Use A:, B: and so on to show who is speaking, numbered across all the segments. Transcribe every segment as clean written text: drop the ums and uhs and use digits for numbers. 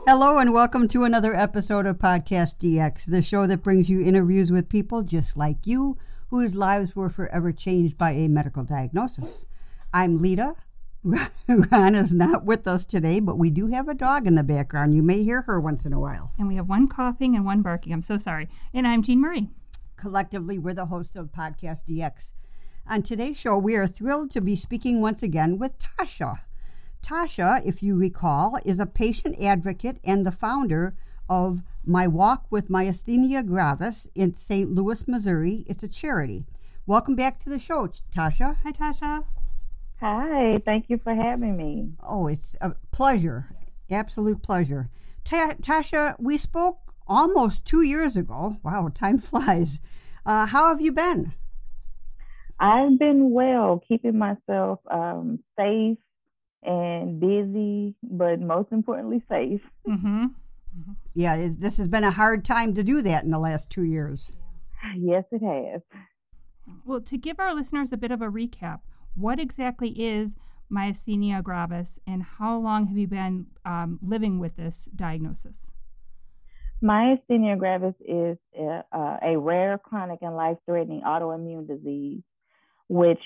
A: Hello and welcome to another episode of Podcast DX, the show that brings you interviews with people just like you, whose lives were forever changed by a medical diagnosis. I'm Lita. Ron is not with us today, but we do have a dog in the background. You may hear her once in a while.
B: And we have one coughing and one barking. I'm so sorry. And I'm Jean Marie.
A: Collectively, we're the hosts of Podcast DX. On today's show, we are thrilled to be speaking once again with Tasha. Tasha, if you recall, is a patient advocate and the founder of My Walk with Myasthenia Gravis in St. Louis, Missouri. It's a charity. Welcome back to the show, Tasha.
B: Hi, Tasha.
C: Hi, thank you for having me.
A: Oh, it's a pleasure, absolute pleasure. Tasha, we spoke almost 2 years ago. Wow, time flies. How have you been?
C: I've been well, keeping myself safe and busy, but most importantly, safe.
B: Mm-hmm. Mm-hmm.
A: Yeah, this has been a hard time to do that in the last 2 years.
C: Yes, it has.
B: Well, to give our listeners a bit of a recap, what exactly is myasthenia gravis and how long have you been living with this diagnosis?
C: Myasthenia gravis is a rare, chronic, and life-threatening autoimmune disease, which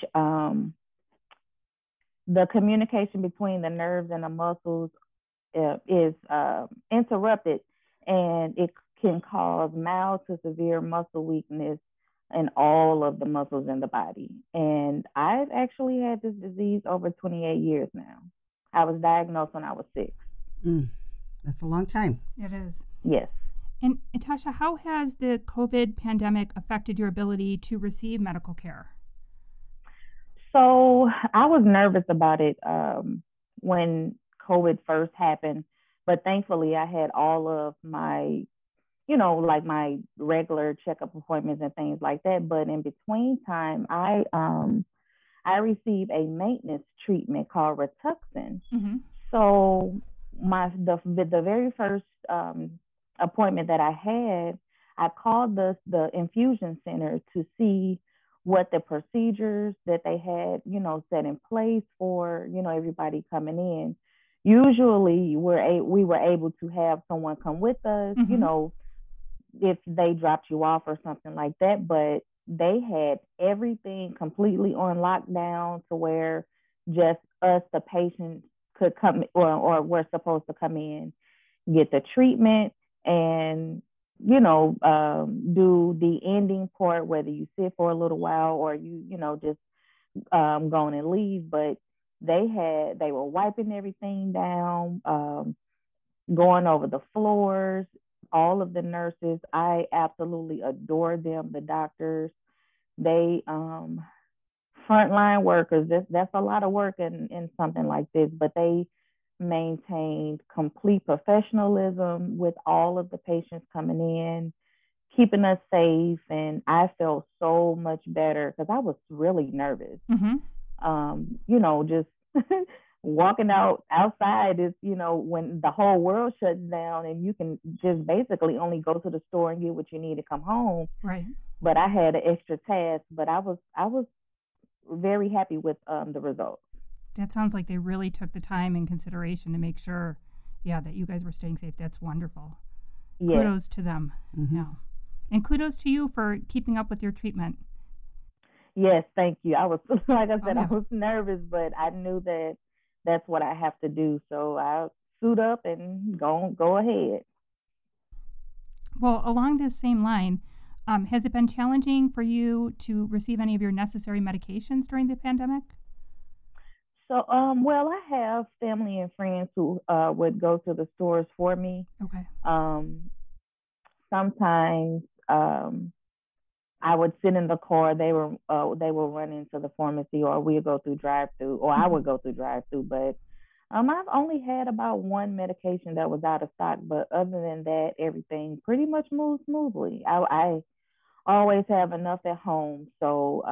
C: the communication between the nerves and the muscles is interrupted, and it can cause mild to severe muscle weakness in all of the muscles in the body. And I've actually had this disease over 28 years now. I was diagnosed when I was 6.
A: That's a long time.
B: It is.
C: Yes.
B: And Tasha, how has the COVID pandemic affected your ability to receive medical care?
C: So I was nervous about it when COVID first happened, but thankfully I had all of my, like my regular checkup appointments and things like that. But in between time, I received a maintenance treatment called Rituxan. Mm-hmm. So the very first appointment that I had, I called the infusion center to see what the procedures that they had, set in place for, everybody coming in. Usually we were able to have someone come with us, mm-hmm. If they dropped you off or something like that, but they had everything completely on lockdown to where just us, the patients, could come or were supposed to come in, get the treatment and do the ending part, whether you sit for a little while or you just go on and leave. But they were wiping everything down, going over the floors, all of the nurses. I absolutely adore them, the doctors. They frontline workers. That's a lot of work in something like this, but they maintained complete professionalism with all of the patients coming in, keeping us safe. And I felt so much better because I was really nervous. Mm-hmm. Just walking outside is, when the whole world shuts down and you can just basically only go to the store and get what you need to come home.
B: Right.
C: But I had an extra task, but I was very happy with the results.
B: That sounds like they really took the time and consideration to make sure, that you guys were staying safe. That's wonderful. Yes. Kudos to them. Mm-hmm. Yeah. And kudos to you for keeping up with your treatment.
C: Yes, thank you. I was, like I said, I was nervous, but I knew that that's what I have to do. So I suit up and go ahead.
B: Well, along this same line, has it been challenging for you to receive any of your necessary medications during the pandemic?
C: So, well, I have family and friends who would go to the stores for me.
B: Okay.
C: Sometimes I would sit in the car. They will run into the pharmacy, or we'll go through drive-through, or I would go through drive-through. But I've only had about one medication that was out of stock. But other than that, everything pretty much moves smoothly. I always have enough at home, so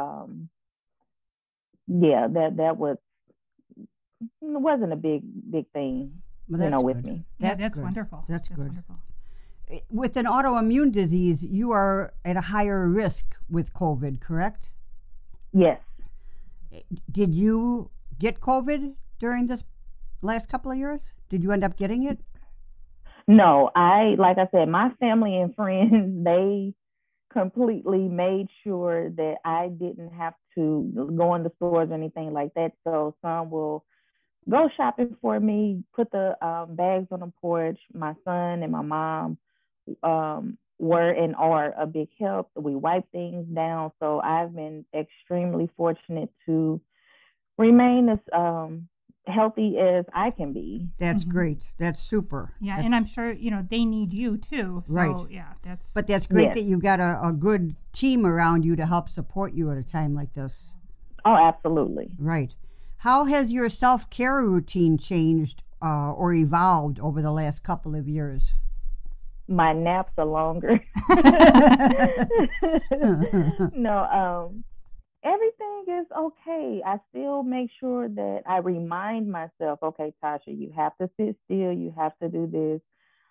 C: that wasn't a big thing, with me.
B: That's wonderful.
A: That's good.
B: Wonderful.
A: With an autoimmune disease, you are at a higher risk with COVID, correct?
C: Yes.
A: Did you get COVID during this last couple of years? Did you end up getting it?
C: No, like I said, my family and friends, they completely made sure that I didn't have to go in the stores or anything like that. So some will go shopping for me, put the bags on the porch. My son and my mom were and are a big help. We wipe things down. So I've been extremely fortunate to remain as healthy as I can be.
A: That's great. That's super.
B: Yeah, and I'm sure, they need you too. So,
A: right.
B: Yeah, that's...
A: But that's great that you've got a good team around you to help support you at a time like this.
C: Oh, absolutely.
A: Right. How has your self-care routine changed or evolved over the last couple of years?
C: My naps are longer. No, everything is okay. I still make sure that I remind myself, okay, Tasha, you have to sit still. You have to do this.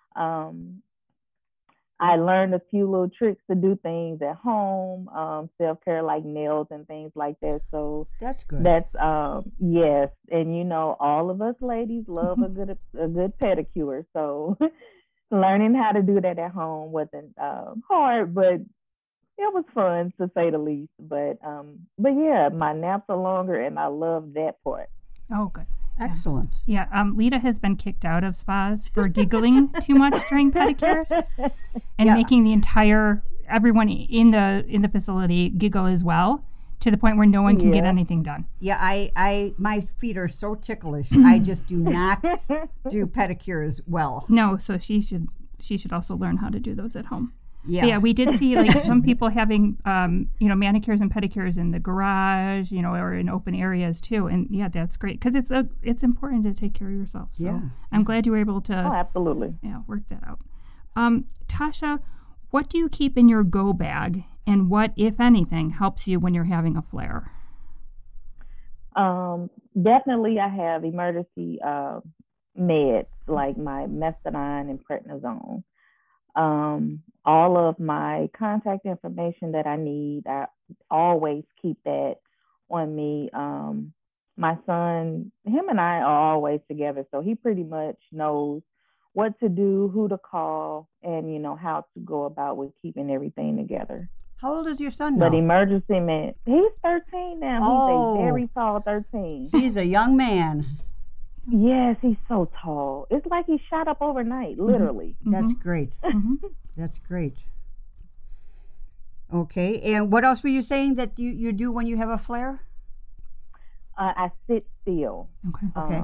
C: I learned a few little tricks to do things at home, self-care like nails and things like that. So
A: that's good.
C: That's yes, and all of us ladies love a good pedicure. So learning how to do that at home wasn't hard, but it was fun to say the least. But yeah, my naps are longer, and I love that part.
B: Oh, good.
A: Excellent.
B: Yeah, Lita has been kicked out of spas for giggling too much during pedicures and making everyone in the facility giggle as well, to the point where no one can get anything done.
A: Yeah, I my feet are so ticklish. I just do not do pedicures well.
B: No, so she should also learn how to do those at home.
A: Yeah,
B: we did see some people having manicures and pedicures in the garage, or in open areas too, and that's great because it's important to take care of yourself. So I'm glad you were able to
C: absolutely
B: work that out. Tasha, what do you keep in your go bag, and what, if anything, helps you when you're having a flare?
C: Definitely, I have emergency meds like my methadone and prednisone. All of my contact information that I need, I always keep that on me. My son, him and I are always together, so he pretty much knows what to do, who to call, and how to go about with keeping everything together.
A: How old is your son now?
C: But emergency med, he's 13 now. He's a very tall 13.
A: He's a young man.
C: Yes, he's so tall. It's like he shot up overnight, literally.
A: Mm-hmm. That's great. That's great. Okay, and what else were you saying that you do when you have a flare?
C: I sit still.
A: Okay.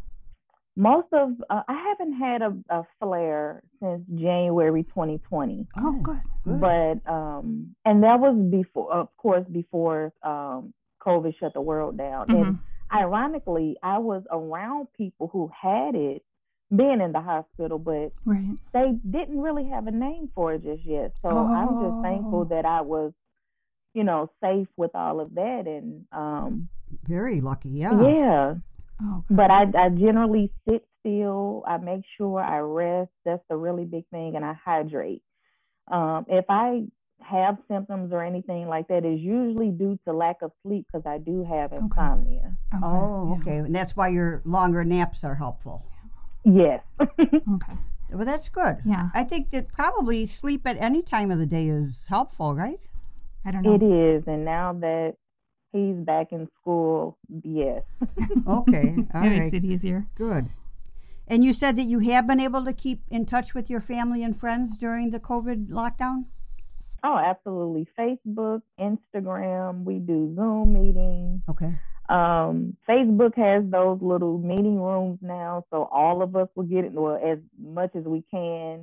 C: I haven't had a flare since January 2020.
B: Oh, good.
C: But and that was before COVID shut the world down. And ironically, I was around people who had it, being in the hospital, but they didn't really have a name for it just yet. So I'm just thankful that I was, safe with all of that. And
A: very lucky, yeah.
C: Yeah. Oh, but I generally sit still. I make sure I rest. That's a really big thing. And I hydrate. If I have symptoms or anything like that, is usually due to lack of sleep, because I do have insomnia.
A: Okay. And that's why your longer naps are helpful.
C: Yes.
B: Okay.
A: Well, that's good.
B: Yeah.
A: I think that probably sleep at any time of the day is helpful, right?
B: I don't know.
C: It is. And now that he's back in school, yes.
A: Okay. All right.
B: Makes it easier.
A: Good. And you said that you have been able to keep in touch with your family and friends during the COVID lockdown?
C: Oh, absolutely. Facebook, Instagram, we do Zoom meetings.
A: Okay.
C: Facebook has those little meeting rooms now, so all of us will get it, as much as we can.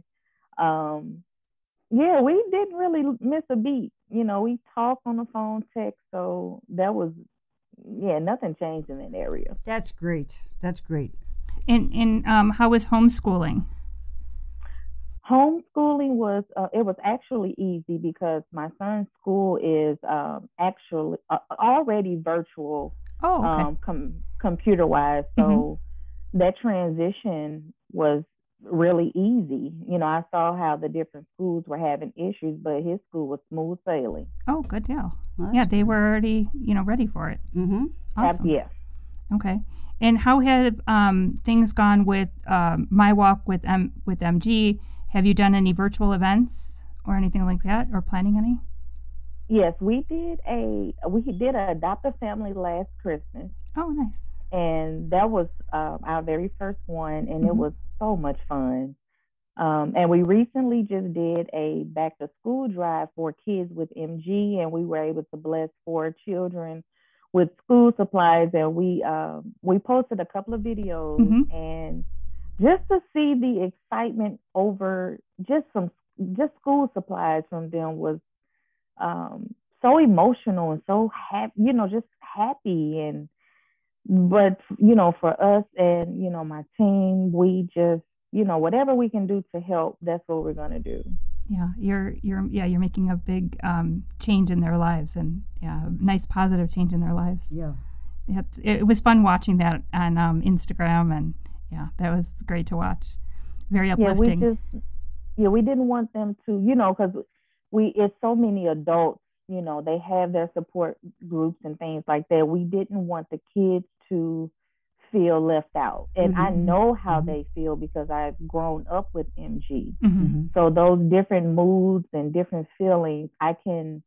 C: Yeah, we didn't really miss a beat. We talk on the phone, text, so that was, nothing changed in that area.
A: That's great. That's great.
B: And how was homeschooling?
C: Homeschooling was it was actually easy because my son's school is actually already virtual. Computer wise, so that transition was really easy. I saw how the different schools were having issues, but his school was smooth sailing.
B: Oh, good deal. Well, they were already ready for it.
A: Mm-hmm.
B: Awesome.
C: Yeah.
B: Okay. And how have things gone with My Walk with MG? Have you done any virtual events or anything like that, or planning any?
C: Yes, we did a Adopt a Family last Christmas,
B: Oh, nice.
C: and that was our very first one, and it
B: Mhm.
C: was so much fun. And we recently just did a back to school drive for kids with MG, and we were able to bless 4 children with school supplies. And we posted a couple of videos,
B: Mhm.
C: and just to see the excitement over just school supplies from them was so emotional and so happy, just happy. And but for us and my team, we just whatever we can do to help, that's what we're going to do.
B: Yeah, you're making a big change in their lives, and a nice positive change in their lives.
A: Yeah.
B: It was fun watching that on Instagram, and that was great to watch. Very uplifting.
C: We didn't want them to, because it's so many adults, they have their support groups and things like that. We didn't want the kids to feel left out. And I know how they feel because I've grown up with MG. So those different moods and different feelings, I can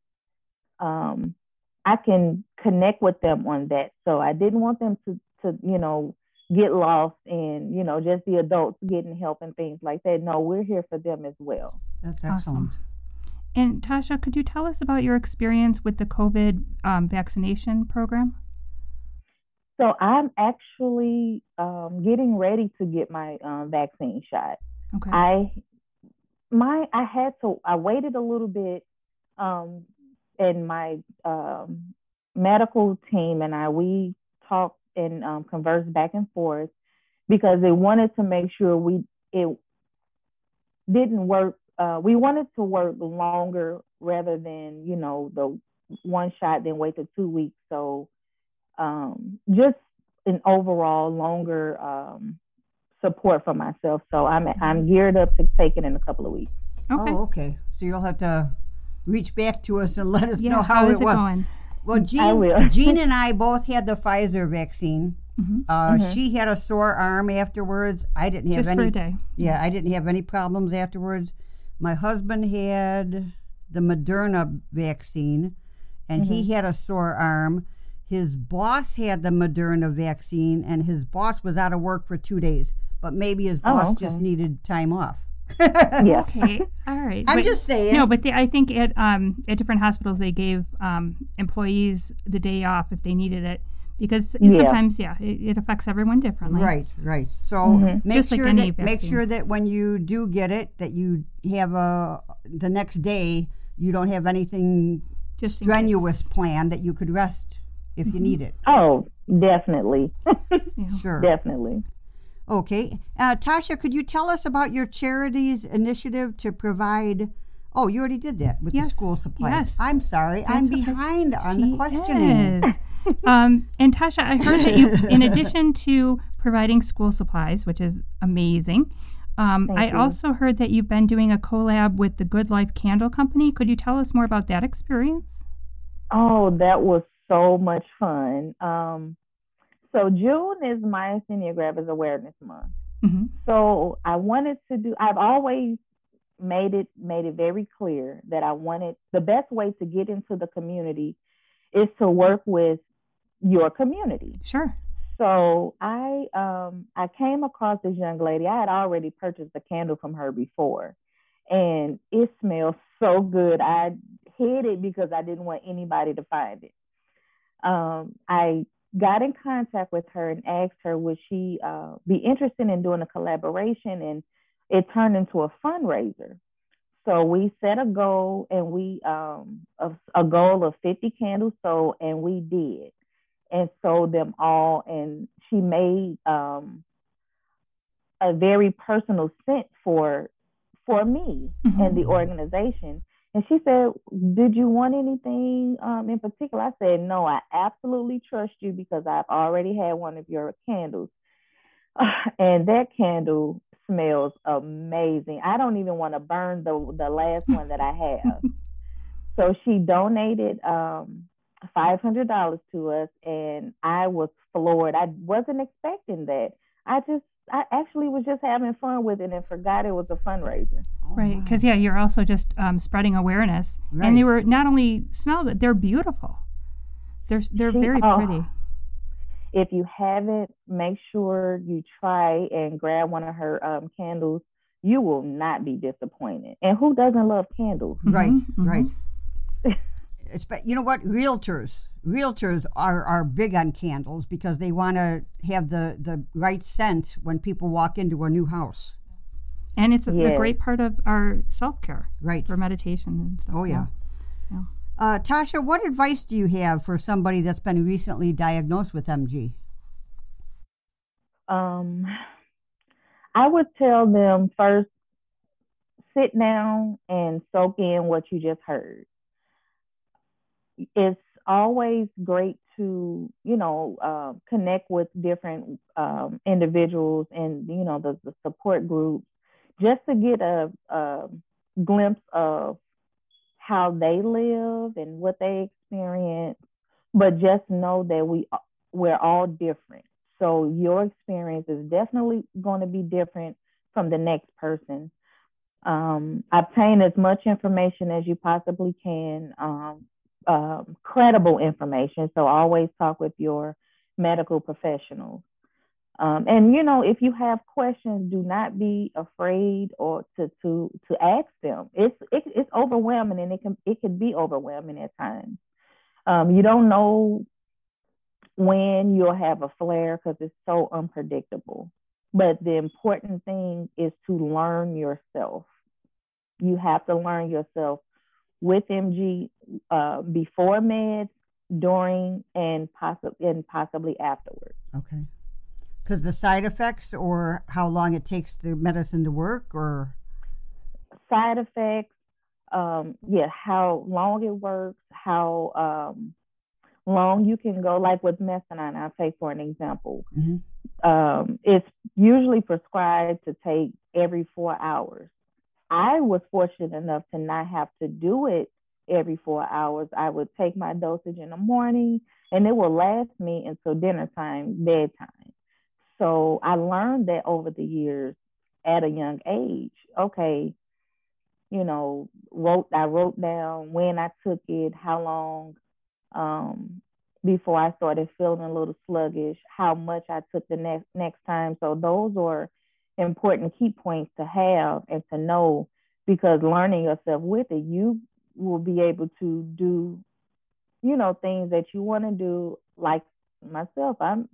C: connect with them on that. So I didn't want them to get lost in, just the adults getting help and things like that. No, we're here for them as well.
A: That's excellent.
B: Awesome. And Tasha, could you tell us about your experience with the COVID vaccination program?
C: So I'm actually getting ready to get my vaccine shot.
B: Okay.
C: I waited a little bit, and my medical team and we talked and conversed back and forth because they wanted to make sure it didn't work. We wanted to work longer rather than the one shot, then wait till 2 weeks. So just an overall longer support for myself. So I'm geared up to take it in a couple of weeks.
B: Okay.
A: Oh, okay. So you'll have to reach back to us and let us know
B: how
A: it
B: is
A: was.
B: Going?
A: Well, Jean and I both had the Pfizer vaccine. She had a sore arm afterwards. I didn't have
B: Just
A: any.
B: For a day.
A: Yeah, I didn't have any problems afterwards. My husband had the Moderna vaccine, and he had a sore arm. His boss had the Moderna vaccine, and his boss was out of work for 2 days. But maybe his boss just needed time off.
C: Yeah.
B: Okay. All right.
A: I'm just saying.
B: No, but I think at different hospitals they gave employees the day off if they needed it, because sometimes it affects everyone differently.
A: Right. So make
B: like
A: sure that when you do get it, that you have the next day you don't have anything
B: just
A: strenuous planned, that you could rest if you need it.
C: Oh, definitely.
A: Sure.
C: Definitely.
A: Okay. Tasha, could you tell us about your charity's initiative to provide... Oh, you already did that with the school supplies.
B: Yes.
A: I'm sorry. I'm behind on the questioning.
B: And Tasha, I heard that you, in addition to providing school supplies, which is amazing, I also heard that you've been doing a collab with the Good Life Candle Company. Could you tell us more about that experience?
C: Oh, that was so much fun. So June is Myasthenia Gravis Awareness Month. So I've always made it very clear that I wanted, the best way to get into the community is to work with your community.
B: Sure.
C: So I came across this young lady. I had already purchased a candle from her before, and it smells so good. I hid it because I didn't want anybody to find it. I got in contact with her and asked her would she be interested in doing a collaboration, and it turned into a fundraiser. So we set a goal, and a goal of 50 candles sold, and we did, and sold them all. And she made a very personal scent for me and the organization. And she said, did you want anything in particular? I said, no, I absolutely trust you because I've already had one of your candles. And that candle smells amazing. I don't even want to burn the last one that I have. So she donated $500 to us, and I was floored. I wasn't expecting that. I actually was just having fun with it and forgot it was a fundraiser.
B: Oh, right, because you're also just spreading awareness, right. And they were not only smell that they're beautiful. They're very pretty.
C: If you haven't, make sure you try and grab one of her candles. You will not be disappointed. And who doesn't love candles?
A: Right, right. You know what? Realtors are big on candles because they want to have the right scent when people walk into a new house.
B: And it's a great part of our self-care,
A: right?
B: For meditation and stuff.
A: Oh, yeah. Tasha, what advice do you have for somebody that's been recently diagnosed with MG?
C: I would tell them first, sit down and soak in what you just heard. It's always great to, connect with different individuals and, the support groups just to get a glimpse of how they live and what they experience. But just know that we're all different. So your experience is definitely going to be different from the next person. Obtain as much information as you possibly can. Credible information. So always talk with your medical professionals. And if you have questions, do not be afraid or to ask them. It's overwhelming, and it can be overwhelming at times. You don't know when you'll have a flare because it's so unpredictable. But the important thing is to learn yourself. You have to learn yourself with MG before meds, during, and possibly afterwards.
A: Okay. Because the side effects or how long it takes the medicine to work, or?
C: Side effects, how long it works, how long you can go, like with methadone, I'll take for an example. Mm-hmm. It's usually prescribed to take every 4 hours. I was fortunate enough to not have to do it every 4 hours. I would take my dosage in the morning, and it will last me until dinner time, bedtime. So I learned that over the years at a young age. Okay, I wrote down when I took it, how long before I started feeling a little sluggish, how much I took the next time. So those are important key points to have and to know, because learning yourself with it, you will be able to do, things that you want to do. Like myself,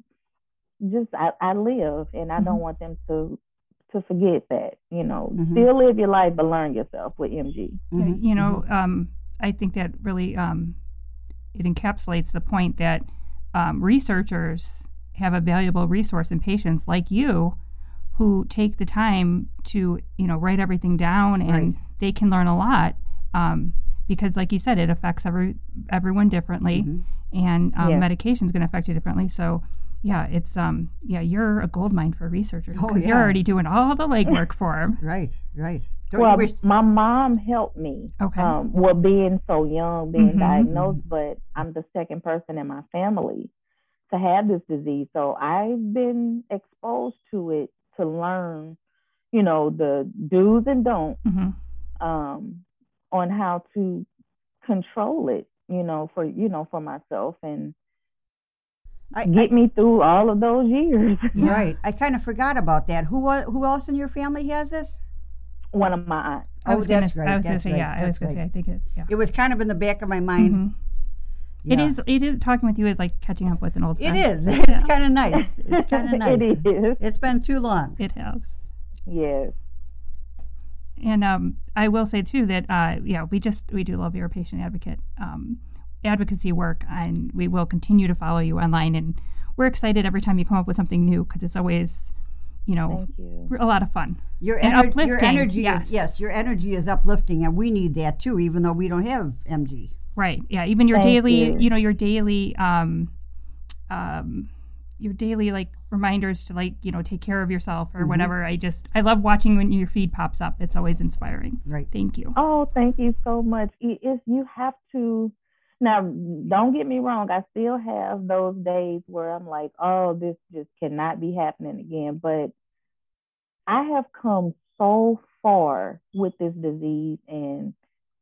C: I live, and I don't want them to forget that, still live your life, but learn yourself with MG.
B: I think that really, it encapsulates the point that researchers have a valuable resource in patients like you who take the time to, write everything down, and they can learn a lot because, like you said, it affects everyone differently, and medication is going to affect you differently. So, it's you're a goldmine for researchers because you're already doing all the legwork for them.
A: Right.
C: My mom helped me. Okay. Being so young, being diagnosed, but I'm the second person in my family to have this disease. So I've been exposed to it to learn, the do's and don'ts on how to control it, for myself and get me through all of those years.
A: Right. I kind of forgot about that. Who else in your family has this?
C: One of my aunts.
B: I was going to say, I think it's,
A: It was kind of in the back of my mind.
B: Mm-hmm. Yeah. It is, talking with you is like catching up with an old friend.
A: It is. It's kind of nice. It's kind of nice.
C: It is.
A: It's been too long.
B: It has.
C: Yes.
B: And I will say too that we do love your patient advocacy work, and we will continue to follow you online, and we're excited every time you come up with something new because it's always
C: Thank you.
B: A lot of fun.
A: Your
B: uplifting.
A: Your energy, yes, your energy is uplifting, and we need that too, even though we don't have MG.
B: Right. Yeah. Even your daily, your daily like reminders to take care of yourself or whatever. I love watching when your feed pops up. It's always inspiring.
A: Right.
B: Thank you.
C: Oh, thank you so much. You have to Now, don't get me wrong. I still have those days where I'm like, oh, this just cannot be happening again. But I have come so far with this disease, and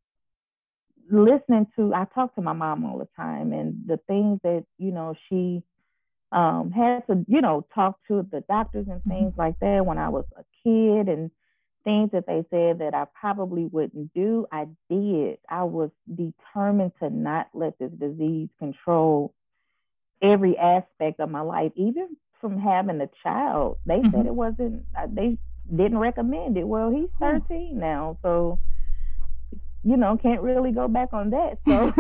C: I talk to my mom all the time, and the things that, she had to, talk to the doctors and things like that when I was a kid, and things that they said that I probably wouldn't do, I did. I was determined to not let this disease control every aspect of my life, even from having a child. They said it wasn't, they didn't recommend it. Well, he's 13 now, so, can't really go back on that. So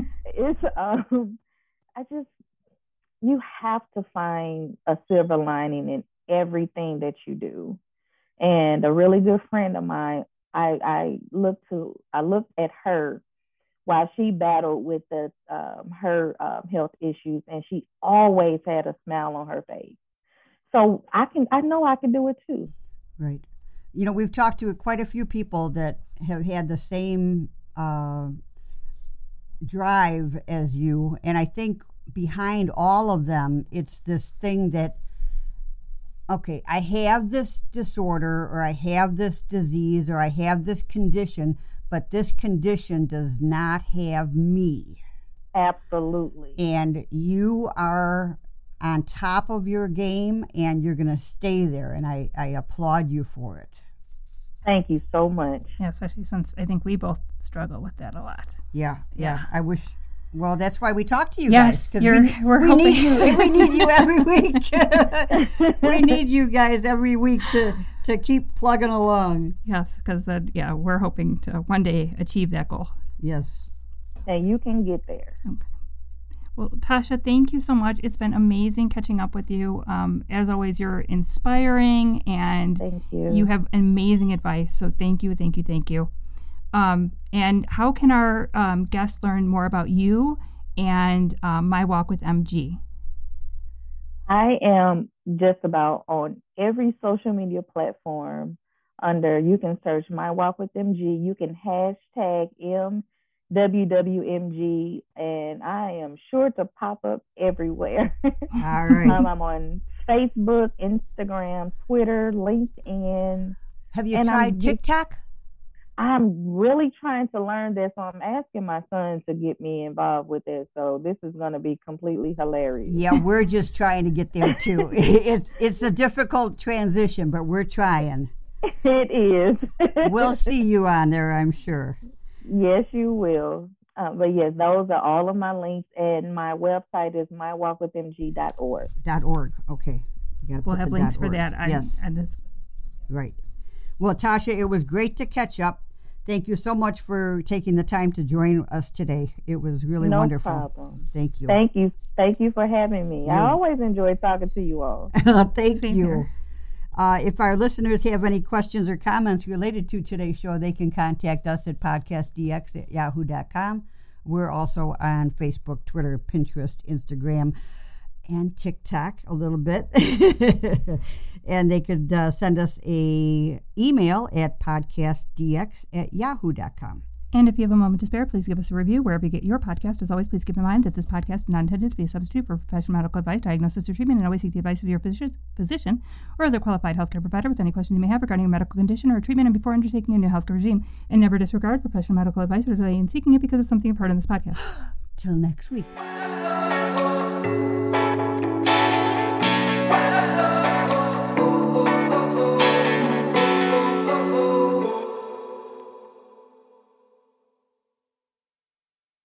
C: it's, you have to find a silver lining in everything that you do. And a really good friend of mine, I looked at her while she battled with her health issues, and she always had a smile on her face. So I know I can do it too.
A: Right. We've talked to quite a few people that have had the same drive as you, and I think behind all of them, it's this thing that, okay, I have this disorder, or I have this disease, or I have this condition, but this condition does not have me.
C: Absolutely.
A: And you are on top of your game, and you're going to stay there, and I applaud you for it.
C: Thank you so much.
B: Yeah, especially since I think we both struggle with that a lot.
A: Yeah. I wish... Well, that's why we talk to you
B: guys.
A: Yes,
B: we
A: need you. We need you every week. We need you guys every week to keep plugging along.
B: Yes, because we're hoping to one day achieve that goal.
A: Yes.
C: And you can get there.
B: Okay. Well, Tasha, thank you so much. It's been amazing catching up with you. As always, you're inspiring, and
C: thank you.
B: You have amazing advice. So thank you. And how can our guests learn more about you and My Walk with MG?
C: I am just about on every social media platform you can search My Walk with MG. You can hashtag MWWMG, and I am sure to pop up everywhere.
A: All right.
C: I'm on Facebook, Instagram, Twitter, LinkedIn.
A: Have you tried TikTok?
C: I'm really trying to learn this, so I'm asking my son to get me involved with this. So this is going to be completely hilarious.
A: Yeah, we're just trying to get there too. It's a difficult transition, but we're trying.
C: It is.
A: We'll see you on there, I'm sure.
C: Yes, you will. But yes, those are all of my links, and my website is mywalkwithmg.org.
A: .org. Okay.
B: We'll have links for that.
A: Yes.
B: On this.
A: Right. Well, Tasha, it was great to catch up. Thank you so much for taking the time to join us today. It was really wonderful.
C: No problem.
A: Thank you.
C: Thank you. Thank you for having me. I always enjoy talking to you all.
A: Thank you. If our listeners have any questions or comments related to today's show, they can contact us at podcastdx@yahoo.com. We're also on Facebook, Twitter, Pinterest, Instagram, and TikTok a little bit. And they could send us a email at podcastdx@yahoo.com.
B: And if you have a moment to spare, please give us a review wherever you get your podcast. As always, please keep in mind that this podcast is not intended to be a substitute for professional medical advice, diagnosis, or treatment, and always seek the advice of your physician or other qualified healthcare provider with any questions you may have regarding a medical condition or a treatment and before undertaking a new healthcare regime. And never disregard professional medical advice or delay in seeking it because of something you've heard on this podcast.
A: Till next week.